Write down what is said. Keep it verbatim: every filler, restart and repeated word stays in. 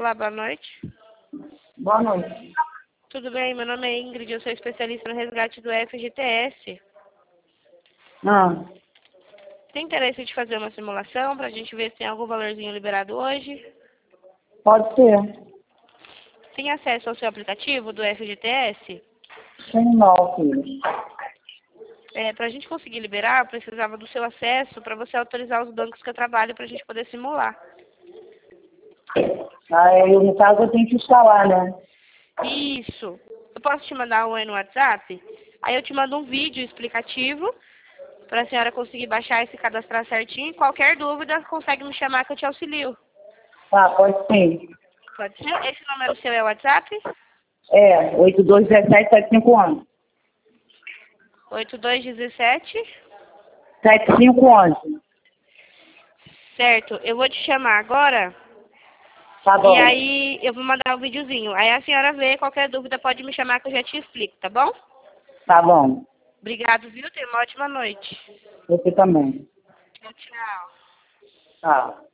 Olá, boa noite. Boa noite. Tudo bem? Meu nome é Ingrid, eu sou especialista no resgate do F G T S. Ah, Tem interesse de fazer uma simulação para a gente ver se tem algum valorzinho liberado hoje? pode ser. Tem acesso ao seu aplicativo do F G T S? Tenho não, filho. É, para a gente conseguir liberar, eu precisava do seu acesso para você autorizar os bancos que eu trabalho para a gente poder simular. Ah, eu, no caso, eu tenho que instalar, né? Isso. Eu posso te mandar um aí no WhatsApp? Aí eu te mando um vídeo explicativo para a senhora conseguir baixar e se cadastrar certinho. Qualquer dúvida, consegue me chamar que eu te auxilio. Tá, pode sim. Pode ser? Esse número seu é o WhatsApp? É, oito dois um sete sete cinco um. oito dois um sete. sete cinco um. Certo. Eu vou te chamar agora Tá e bom. aí eu vou mandar o videozinho. Aí a senhora vê, qualquer dúvida pode me chamar que eu já te explico, tá bom? Tá bom. Obrigado, viu? Tenha uma ótima noite. Você também. Tchau, tchau. Tá.